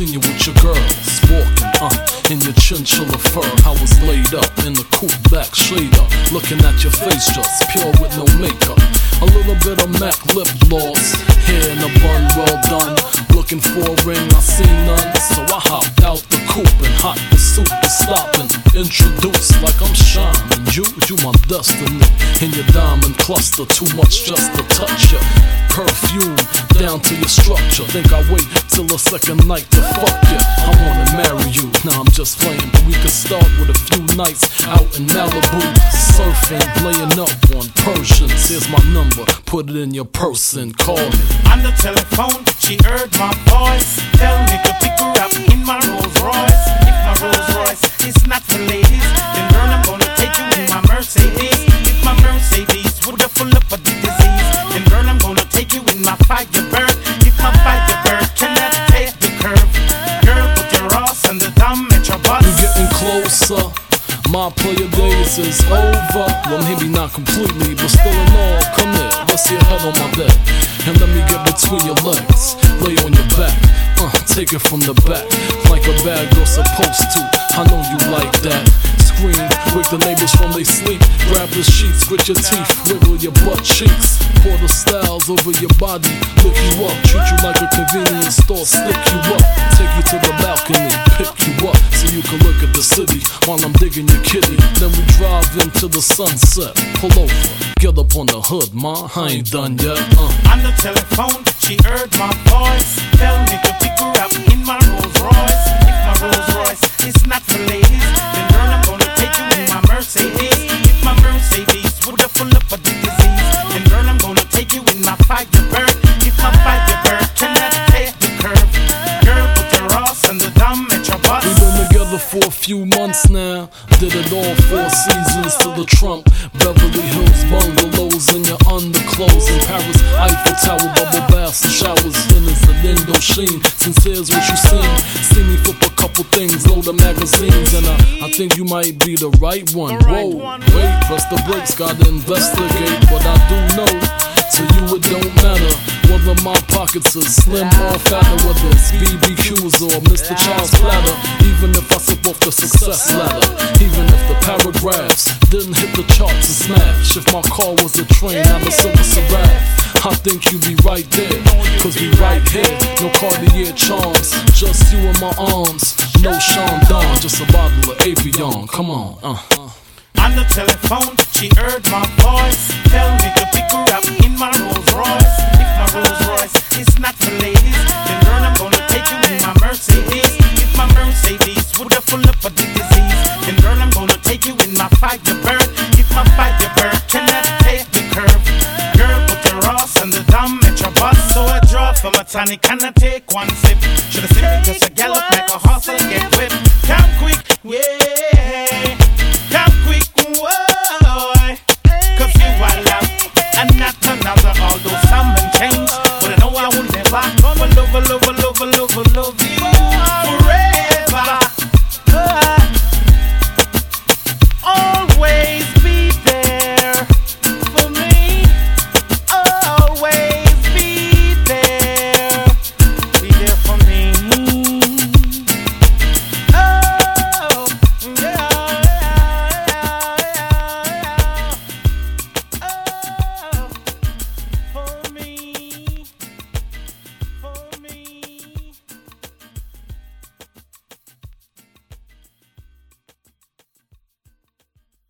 seen you with your girls walking, in your chinchilla fur. I was laid up in the coupe back shader, looking at your face just pure with no makeup. A little bit of MAC lip gloss, hair in a bun, well done. Looking for a ring, I seen none, so I hopped out the coupe and hot pursuit to stop and introduce like I'm shining. You my destiny in your diamond cluster. Too much just to touch ya. Perfume down to your structure. Think I wait till the second night to fuck ya. I wanna marry you. Nah, I'm just playing, but we could start with a few nights out in Malibu, surfing, laying up on Persians. Here's my number, put it in your purse and call me. On the telephone, she heard my voice. Tell me to pick her up in my Rolls Royce. If my Rolls Royce is not for ladies, then girl, I'm gonna take you in my Mercedes. If my Mercedes would have full up of the disease, then girl, I'm gonna take you in my Firebird. If my Firebird cannot take the curve, girl, put your ass on the dumb metro bus. We're getting closer. My player days is over. Well, maybe not completely, but still in all. Come here, rest your head on my bed, and let me get between your legs. Lay on your back, take it from the back, like a bad girl supposed to. I know you like that. Scream, wake the neighbors from they sleep. Grab the sheets, grit your teeth, wiggle your butt cheeks. Pour the styles over your body, lick you up, treat you like a convenience store, stick you up, take you to the balcony, pick you up, so you can look at the city while I'm digging your kitty. Then we drive into the sunset, pull over, get up on the hood, ma, I ain't done yet. On the telephone, she heard my voice. Tell me to pick her up in my Rolls Royce. If my Rolls Royce is not for ladies, then girl, I'm gonna take you in my Mercedes. If my Mercedes would have full up of the disease, then girl, I'm gonna take you in my Firebird. If my Firebird cannot take the curve, girl, put your ass on the dumb metro bus. We've been together for a few months now. Did it all 4 seasons to the Trump, Beverly Hills bungalows in your underclothes. In Paris, Eiffel Tower, bubble baths and showers. And it's an Indochine, since here's what you seen. See me flip a couple things, load of magazines, and I think you might be the right one. Whoa, wait, press the brakes, gotta investigate. But I do know, to you it don't matter whether my pockets are slim or fatter, whether it's BBQs or Mr. Child's platter. Even if I slip off the success ladder, even if the paragraphs didn't hit the charts and smash. If my car was a train, I'm a silver Seraph. I think you'd be right there, cause we right here. No Cartier charms, just you in my arms. No Sean Don, just a bottle of Avion. Come on, On the telephone, she heard my voice. Tell me to pick her up in my Rolls Royce. If my Rolls Royce is not for ladies, then girl, I'm gonna take you in my Mercedes. If my Mercedes would